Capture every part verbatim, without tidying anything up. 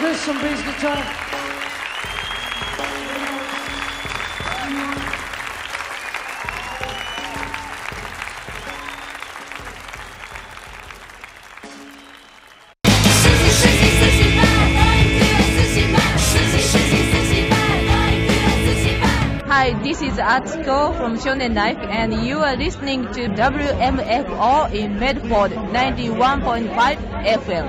Chris on bass guitar. Hi, this is Atsuko from Shonen Life, and you are listening to W M F O in Medford, ninety-one point five F M.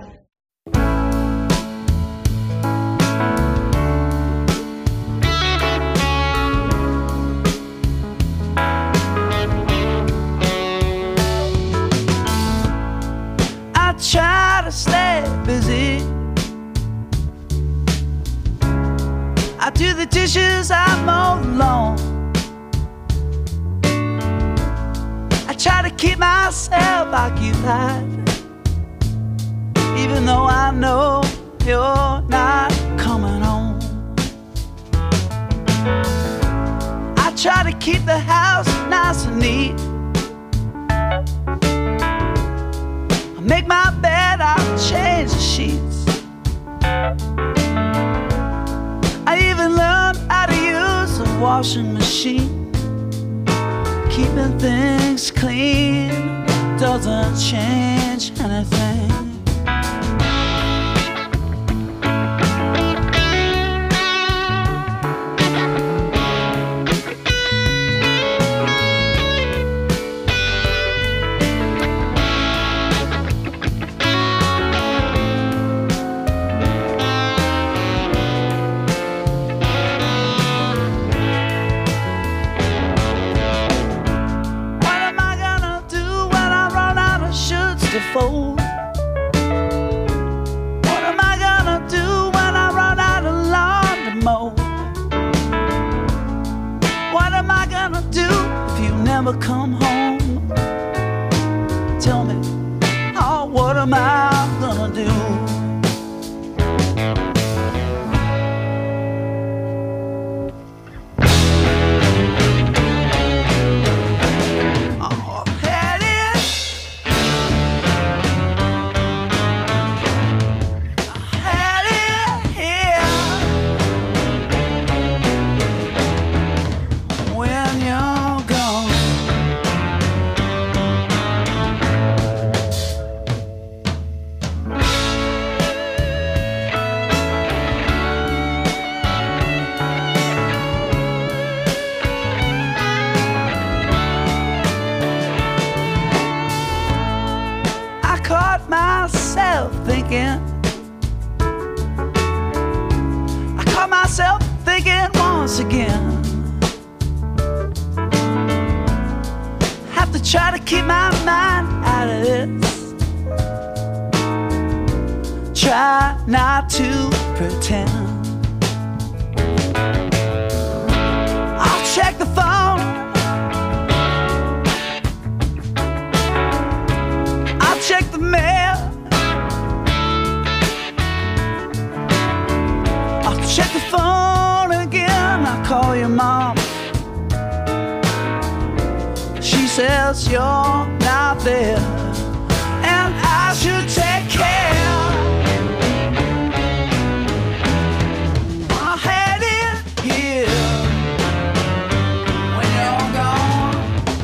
I try to stay busy. I do the dishes, I mow the lawn. I try to keep myself occupied, even though I know you're not coming home. I try to keep the house nice and neat. I make my bed, I change the sheets. I even learned how to use a washing machine. Keeping things clean doesn't change anything. To fold. What am I gonna do when I run out of lawn to mow? What am I gonna do if you never come home? Tell me, oh, what am I gonna do? Caught myself thinking, I caught myself thinking once again. Have to try to keep my mind out of this. Try not to pretend. I'll check the phone, check the mail, I'll check the phone again. I'll call your mom. She says you're not there, and I should take care. I had it here when you're gone.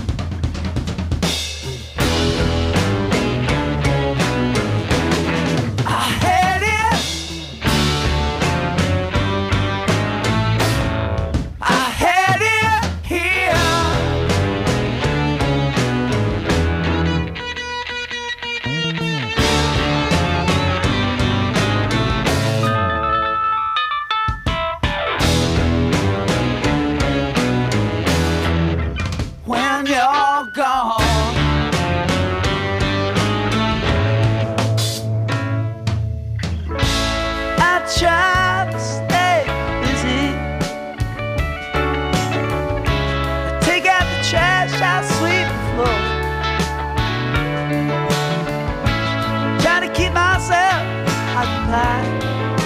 When you're gone, I try to stay busy. I take out the trash, I sweep the floor. Try to keep myself occupied,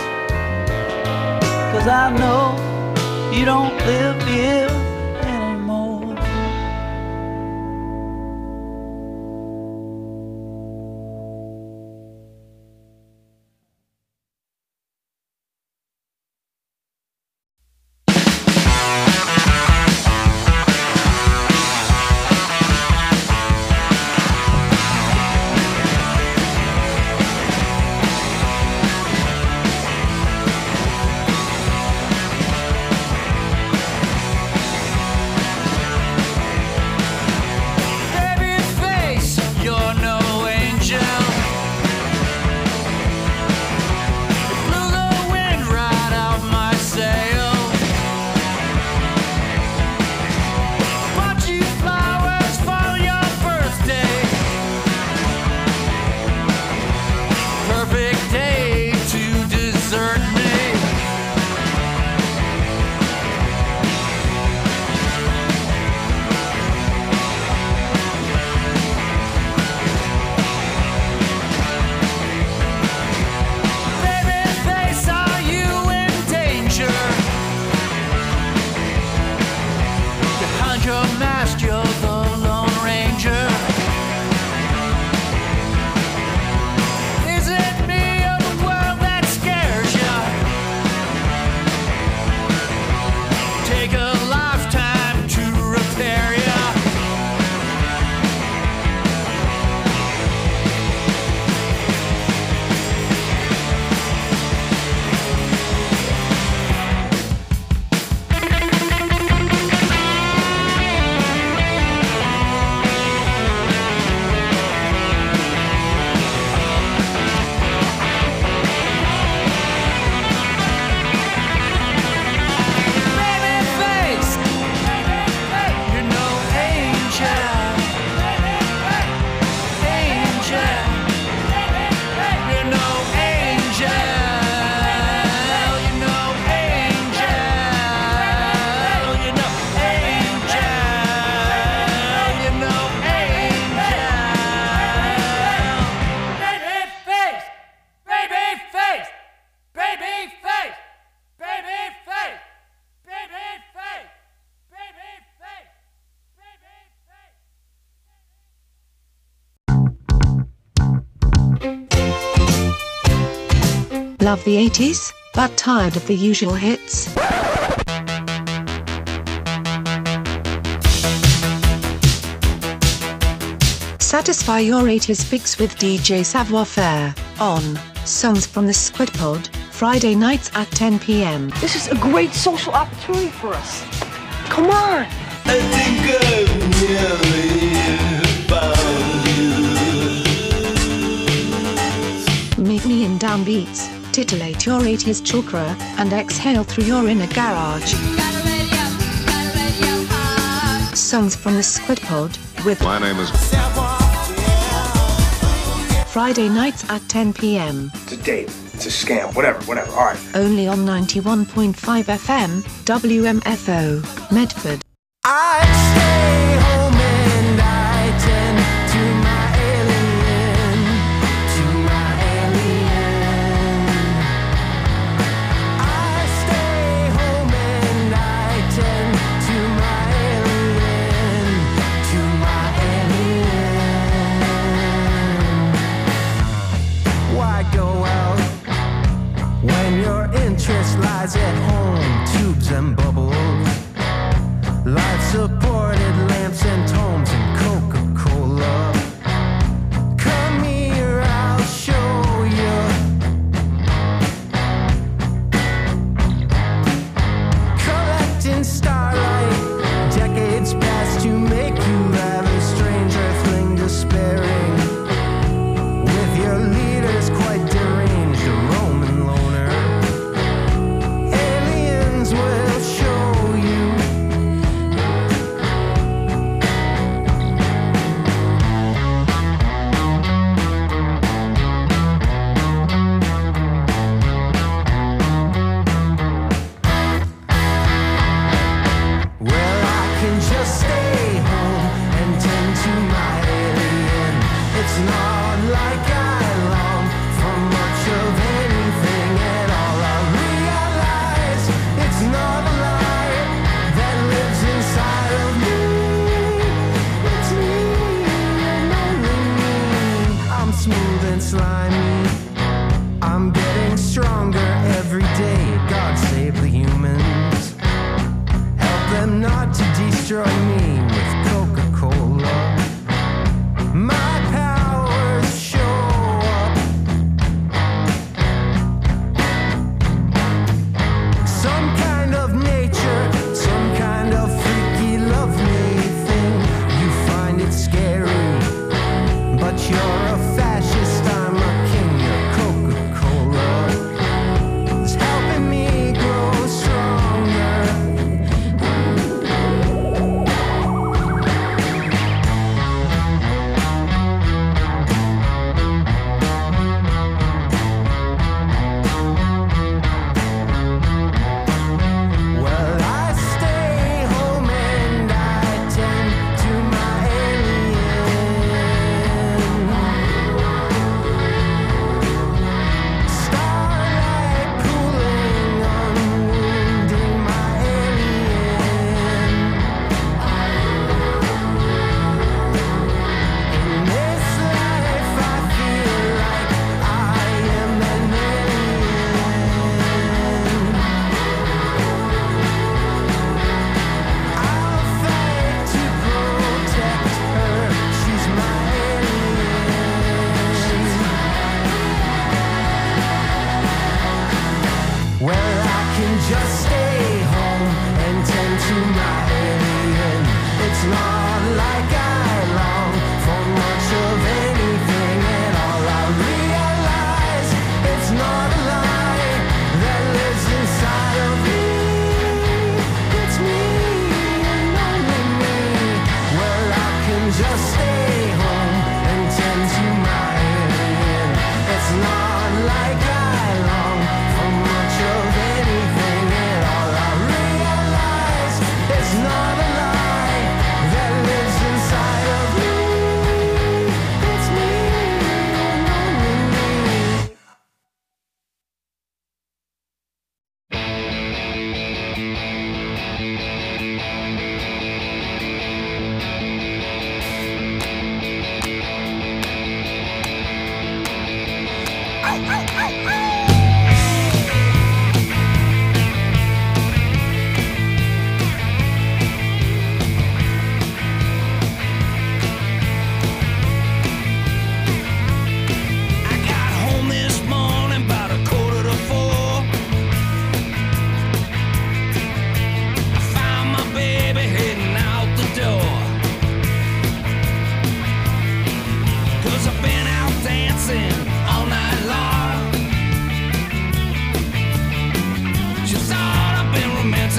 'cause I know you don't live here Love the eighties, but tired of the usual hits? Satisfy your eighties fix with D J Savoir Faire, on Songs from the Squid Pod, Friday nights at ten p m. This is a great social opportunity for us. Come on! I think I've nearly found you. Meet me in downbeats, titillate your eighties chakra, and exhale through your inner garage. Songs from the Squid Pod, with My name is Friday nights at ten p m. It's a date. It's a scam. Whatever, whatever. All right. Only on ninety-one point five F M, W M F O, Medford. I stay home and I tend to my alien, to my alien. I stay home and I tend to my alien, to my alien. Why go out when your interest lies at home? Tubes and bubbles, life-supported lamps and tomes and Coca-Cola. Come here, I'll show you. Collecting starlight, decades past to make you have a strange earthling despairing. With your leaders quite deranged, a Roman loner. Aliens will show you. Well, I can just stay home and tend to my alien. It's not like I long for much of anything at all. I realize it's not a lie that lives inside of me. It's me and only me. I'm smooth and slimy. I'm getting stronger every day. God save the humans. Help them not to destroy me with Coca-Cola. My powers show up. Some kind of nature, some kind of freaky lovely thing. You find it scary, but you're a fascist, I'm a king. Your Coca-Cola is helping me grow stronger.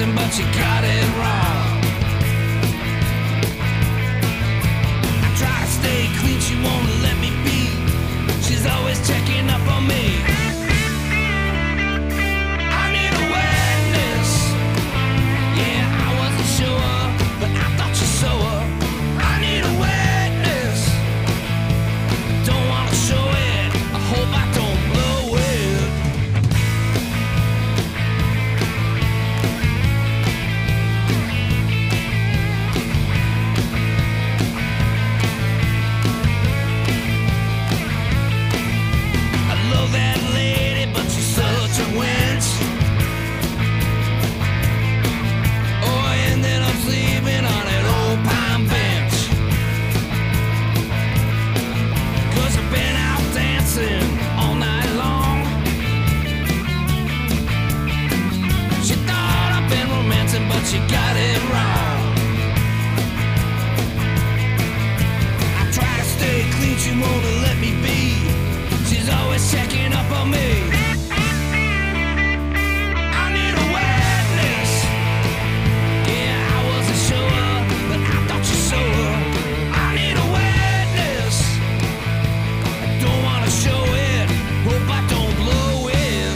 romancing, but you got it wrong. I try to stay clean, she won't let me be. She's always checking up on me. I need a witness. Yeah, I wasn't sure, but I thought you saw her. I need a witness. Don't wanna show it. I hope I don't blow it. I love that lady, but she's such a wench. Oh, I ended up sleeping on that old pine bench. 'Cause I've been out dancing all night long. She thought I've been romancing, but she got it wrong. I try to stay clean, she won't let me be. She's always checking up on me. I need a witness. Yeah, I wasn't sure, but I thought you saw her. I need a witness. I don't wanna show it. Hope I don't blow it.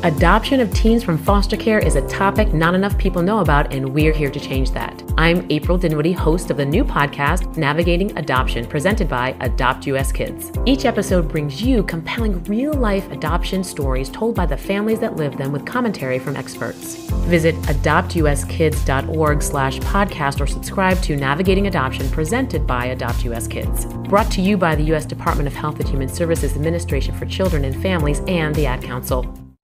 Adoption of teens from foster care is a topic not enough people know about, and we're here to change that. I'm April Dinwiddie, host of the new podcast, Navigating Adoption, presented by Adopt U S Kids. Each episode brings you compelling real-life adoption stories told by the families that live them with commentary from experts. Visit adoptuskids.org slash podcast or subscribe to Navigating Adoption, presented by Adopt U S Kids. Brought to you by the U S Department of Health and Human Services Administration for Children and Families and the Ad Council.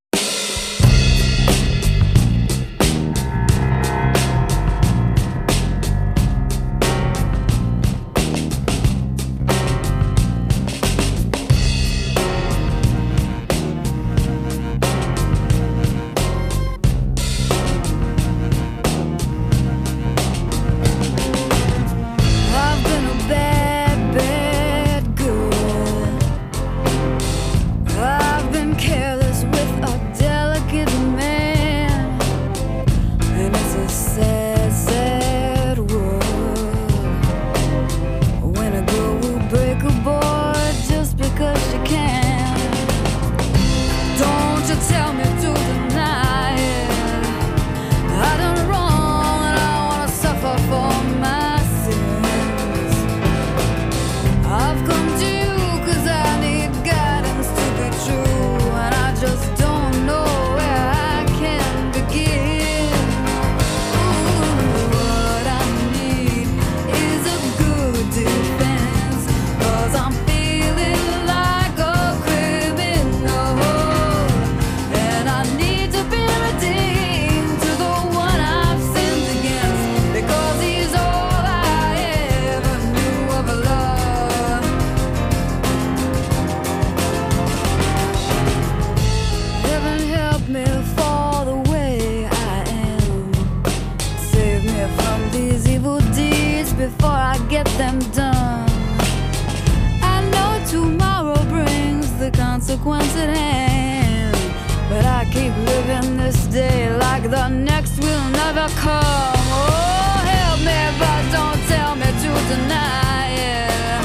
Consequence at hand, but I keep living this day like the next will never come. Oh, help me, but don't tell me to deny it.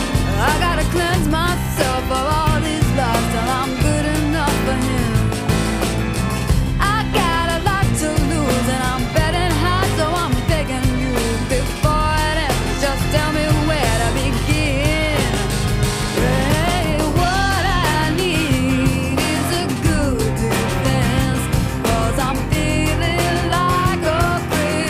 I gotta cleanse myself of all these lies till I'm good enough for him. I got a lot to lose and I'm betting high, so I'm begging you before it ends, just tell me where to begin. Like a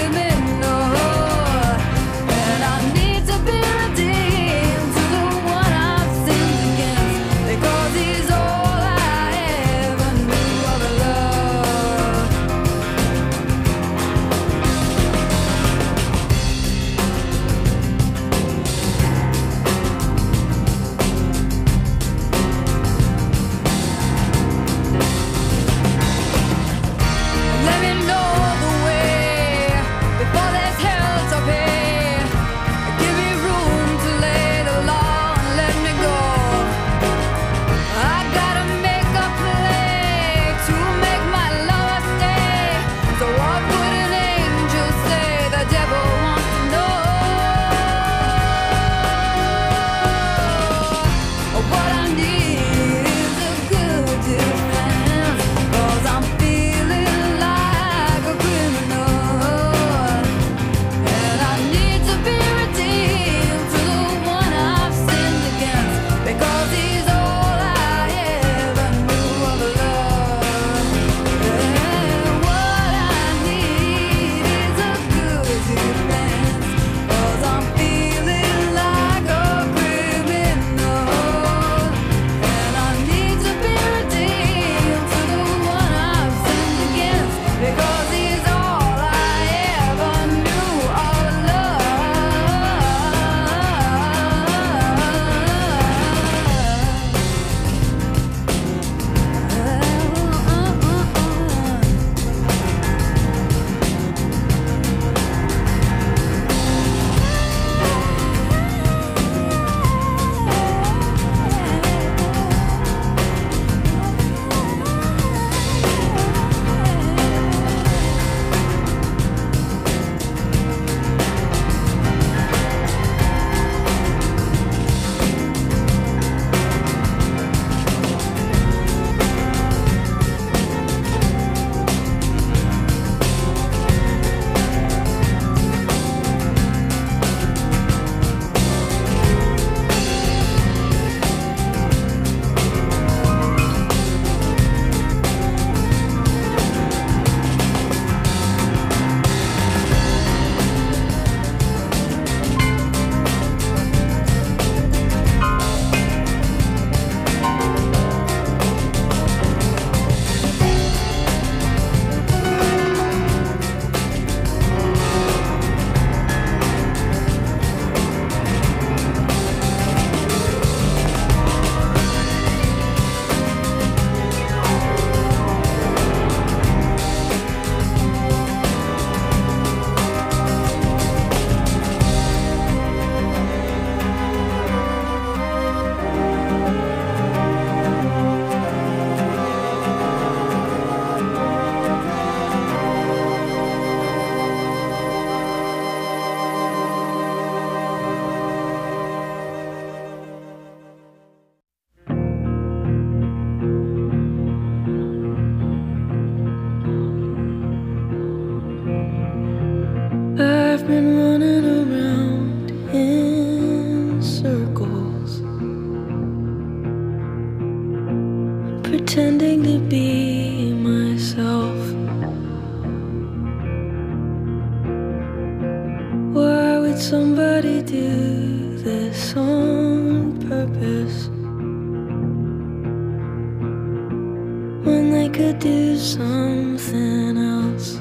something else.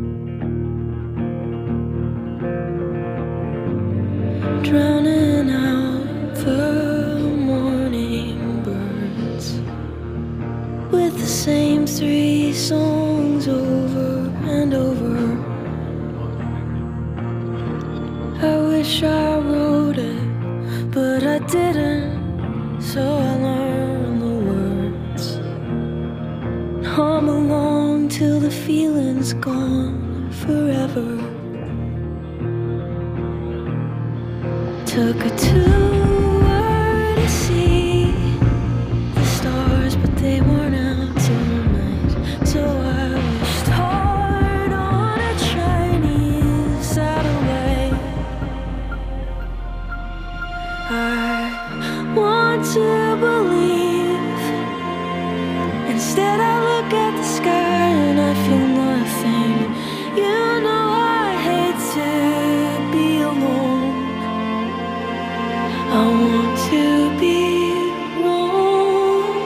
Drowning out the morning birds with the same three songs over and over. I wish I wrote it, but I didn't, so I learned the words. Hum along till the feeling's gone forever. Took a tour to see the stars, but they weren't out tonight. So I wished hard on a Chinese satellite. I want to believe. Instead I look at the sky and I feel nothing. You know I hate to be alone. I want to be wrong.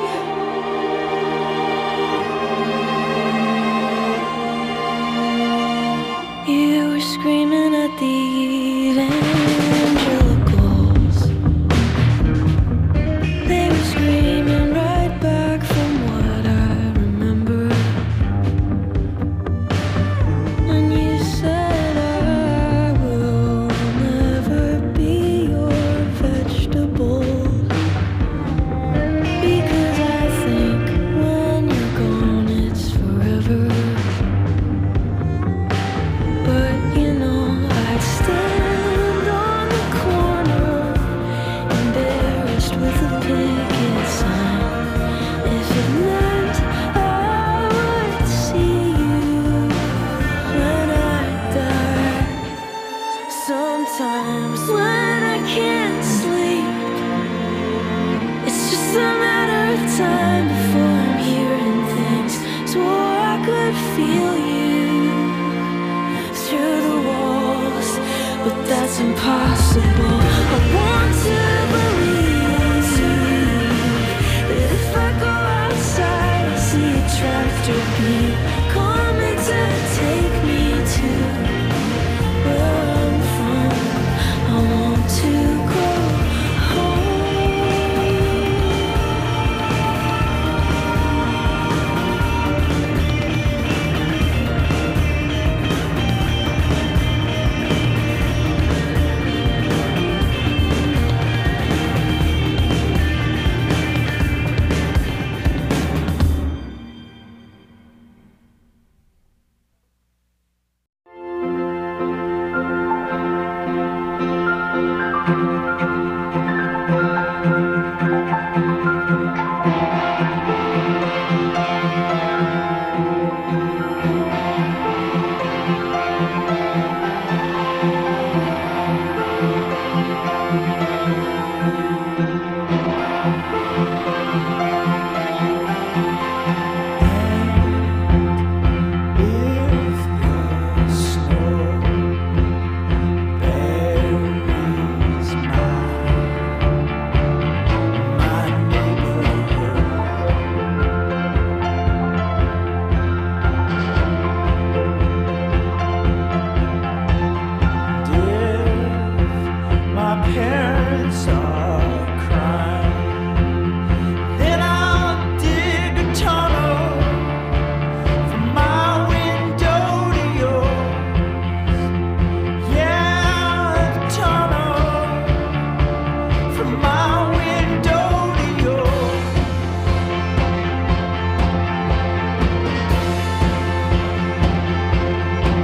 You were screaming at the evangelicals. They were screaming right back from what I remember. And you said I will never be your vegetable. Because I think when you're gone it's forever. But you know I'd stand on the corner, embarrassed with a picket sign, if it meant I would see you when I die. Sometimes when I can't sleep, it's just a matter of time before I'm hearing things. Swore I could feel you through the walls, but that's impossible. I want to believe that if I go outside, I see a tractor beam coming to take me to where I'm from. I want to go home.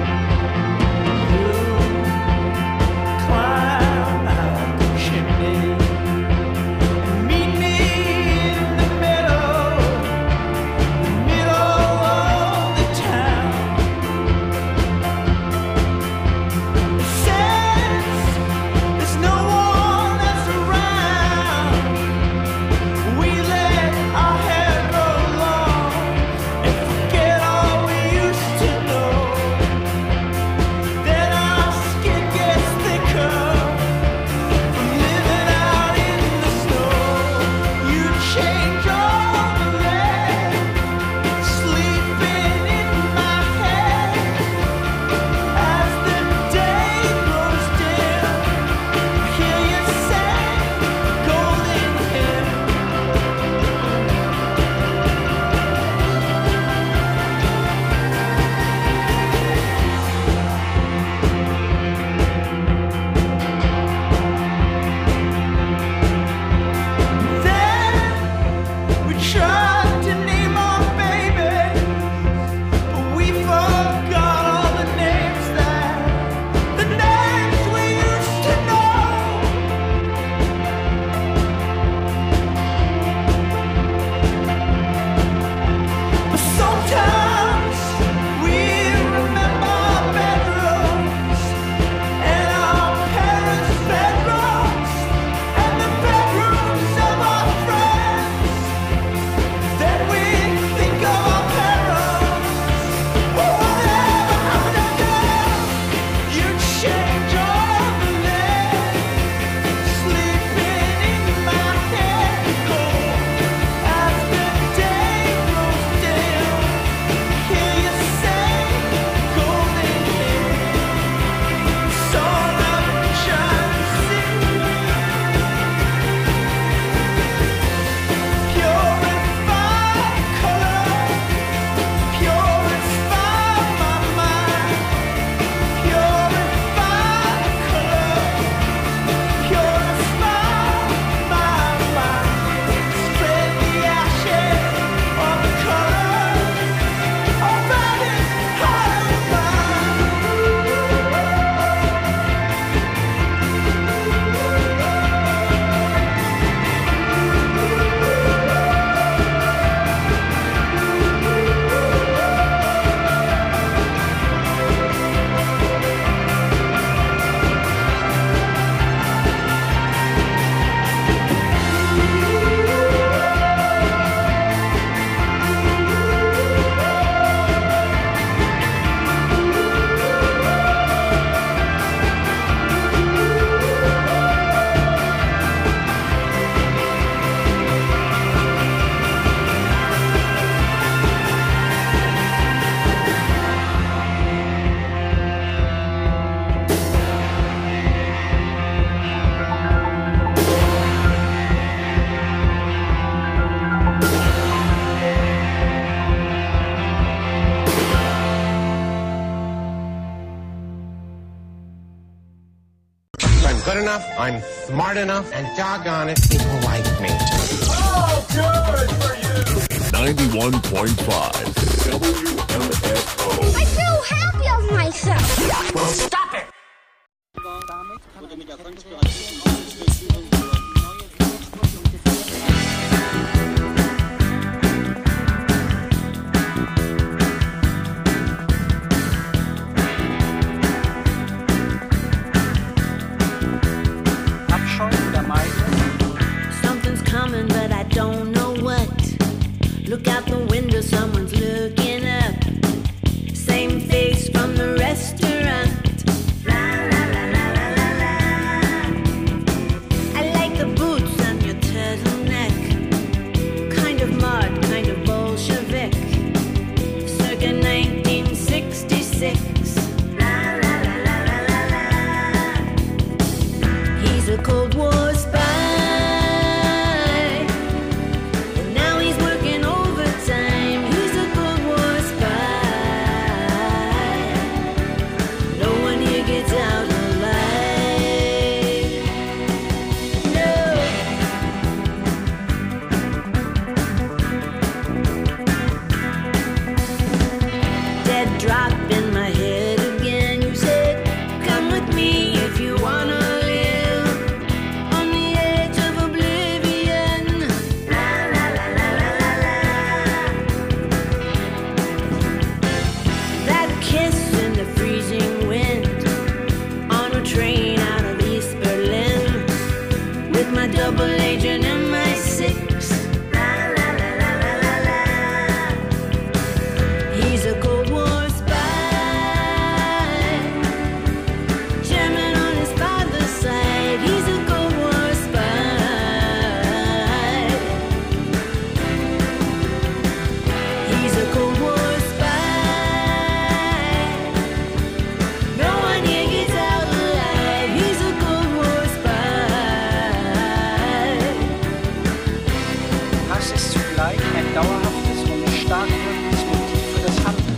Climb out the chimney. enough, I'm smart enough, and doggone it, people like me. Oh, good for you! ninety-one point five W M F O. I feel happy of myself. Well, stop it! Something's coming, but I don't know what. Look out the window, someone's looking up. Same face from the restaurant. La la la la la la la. I like the boots on your turtleneck. Kind of mod, kind of Bolshevik. Circa nineteen sixty-six. La la la la la la la. He's a Cold War spy. Double agent M I six. La la la la la la la. He's a Cold War spy. German on his father's side. He's a Cold War spy. He's a Cold War spy. No one here gets out alive. He's a Cold War spy. Hass ist zugleich ein dauerhaftes und stark wirkendes Motiv für das Handeln.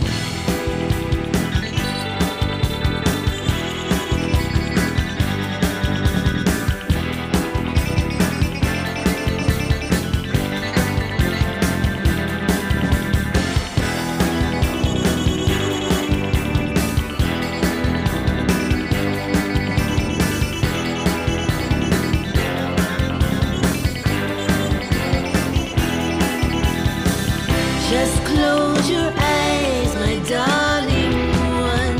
Just close your eyes, my darling one,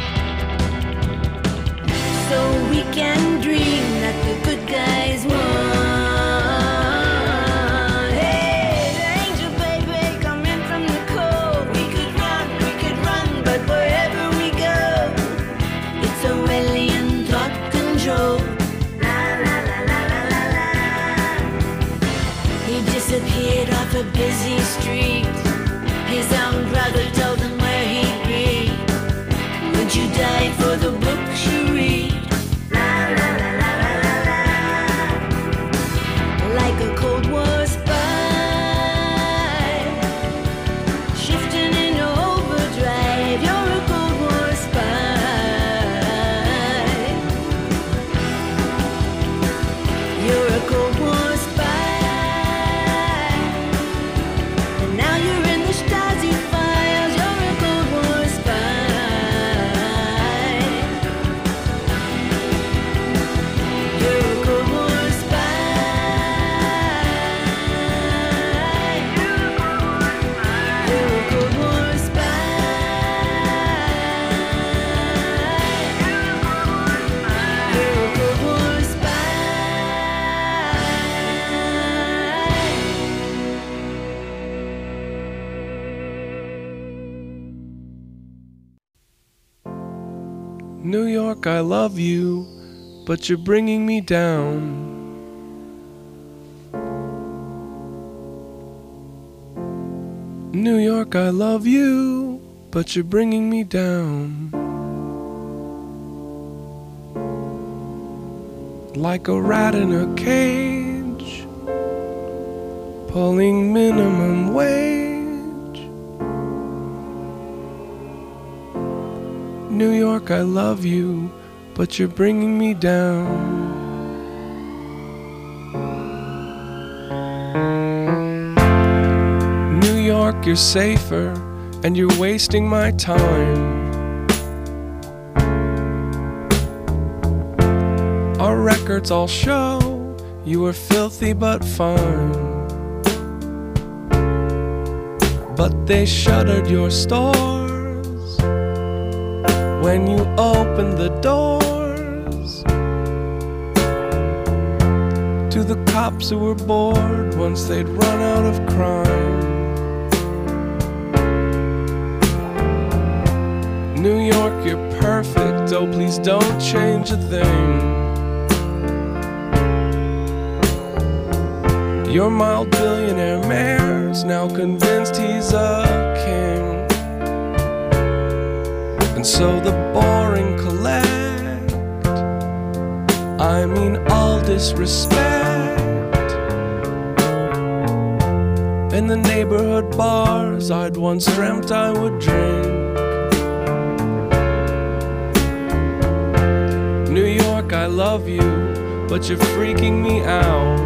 so we can dream that the good guys won. Hey, angel baby, come in from the cold. We could run, we could run, but wherever we go, it's Orwellian thought control. La la la la la la la. He disappeared off a busy street. His young brother told him where he'd be. Would you die for the books you read? La la la la la la la. Like a Cold War spy, shifting into overdrive. You're a Cold War spy. You're a Cold War spy. And now you're in the Stasi files. You're a Cold War spy. You're a Cold War spy. You're a Cold War spy. You're a Cold War spy. New York, I love you, but you're bringing me down. New York, I love you, but you're bringing me down. Like a rat in a cage, pulling minimum wage. New York, I love you, but you're bringing me down. think you're safer, and you're wasting my time. Our records all show you were filthy but fine. But they shuttered your stores when you opened the doors to the cops who were bored once they'd run out of crime. New York, you're perfect, oh please don't change a thing. Your mild billionaire mayor's now convinced he's a king. And so the boring collect, I mean all disrespect. In the neighborhood bars I'd once dreamt I would drink. New York, I love you, but you're freaking me out.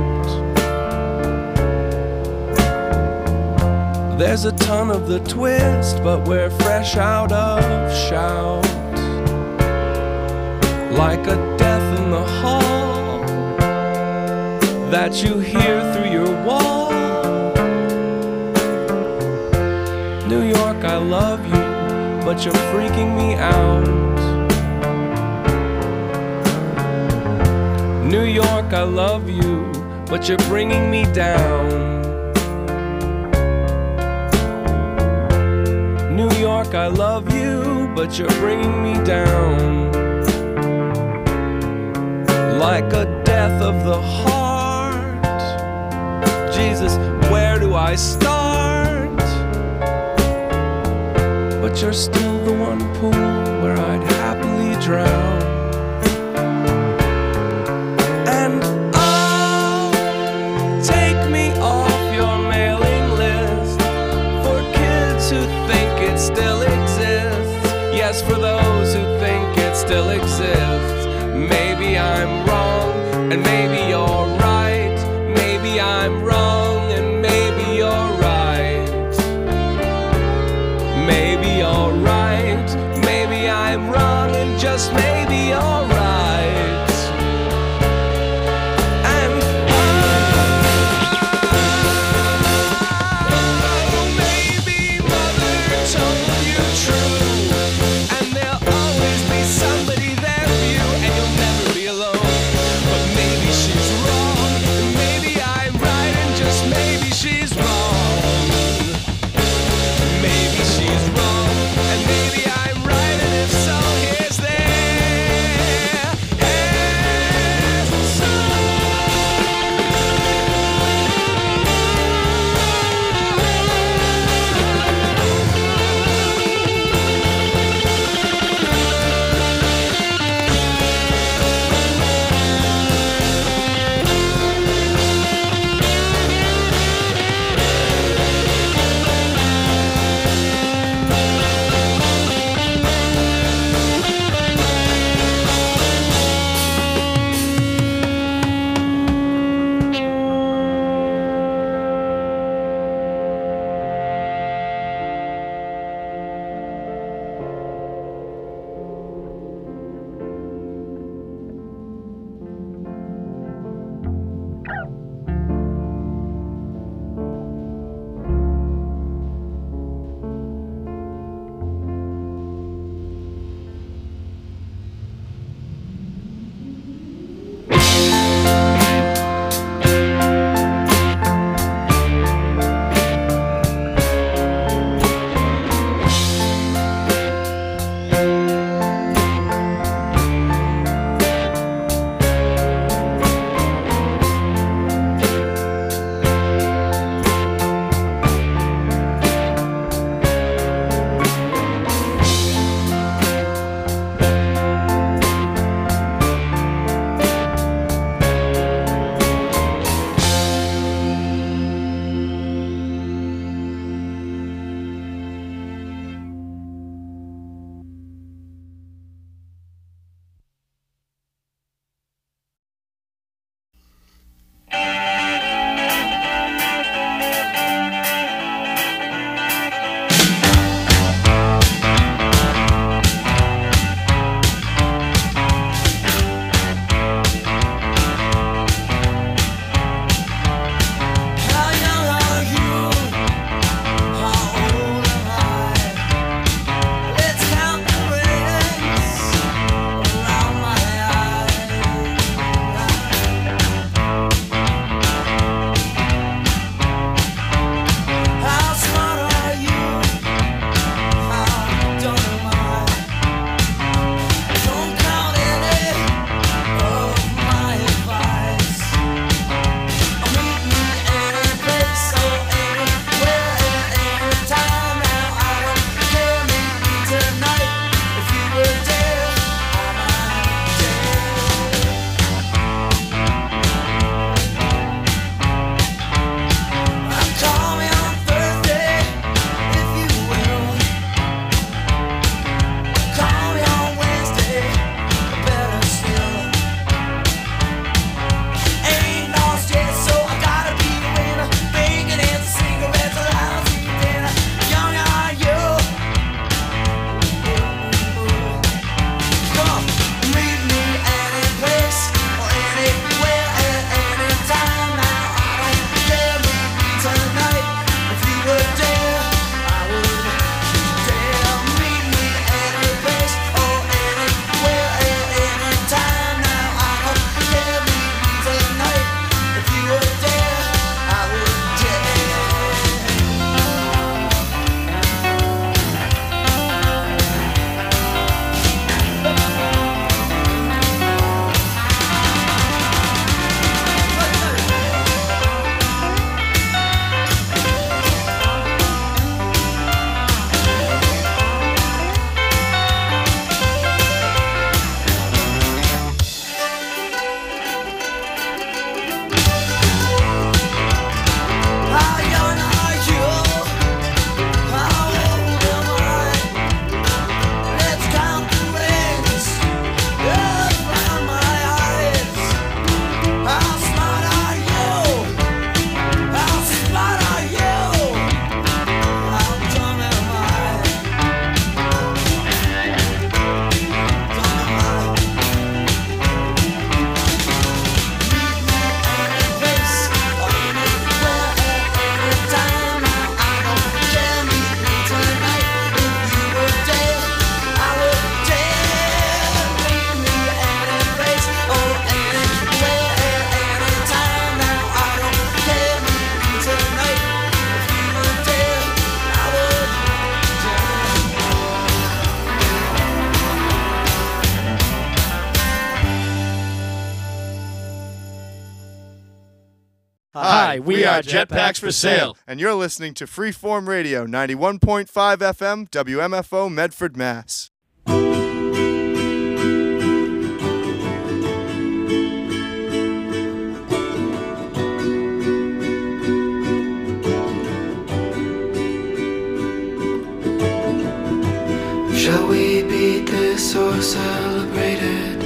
There's a ton of the twist, but we're fresh out of shout. Like a death in the hall that you hear through your wall. New York, I love you, but you're freaking me out. New York, I love you, but you're bringing me down. New York, I love you, but you're bringing me down. Like a death of the heart. Jesus, where do I start? But you're still the one pool where I'd happily drown. And oh, take me off your mailing list for kids who think it still exists. Yes, for those who think it still exists. Maybe I'm wrong, and maybe you're right. Maybe I'm wrong, and maybe you're right. Maybe you're right, maybe I'm wrong, and just maybe Hi, we are Jetpacks for Sale. And you're listening to Freeform Radio, ninety-one point five F M, W M F O, Medford, Mass. Shall we beat this or celebrate it?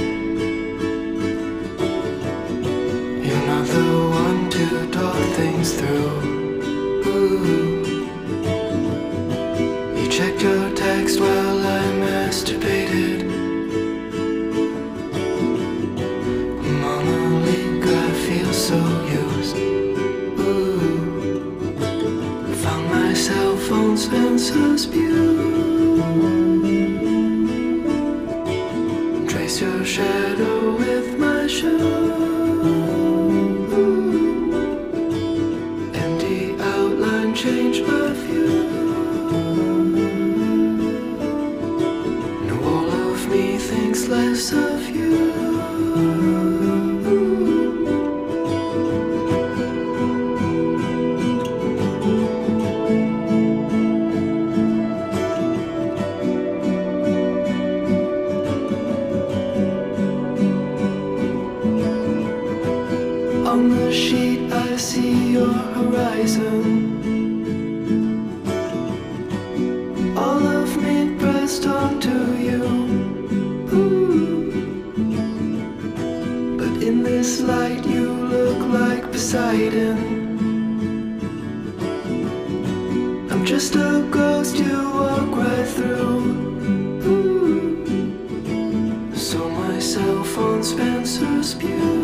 You're not the one to talk things through. Ooh. You checked your text while I masturbated. Monique, I feel so used. Ooh. Found myself on Spencer's Pew. Trace your shadow with my shoe. Empty outline, change my view. No, all of me thinks less of you. On the sheet I see your horizon. All of me pressed onto you. Ooh. But in this light you look like Poseidon. I'm just a ghost you walk right through. Ooh. Saw myself on Spencer's Pew.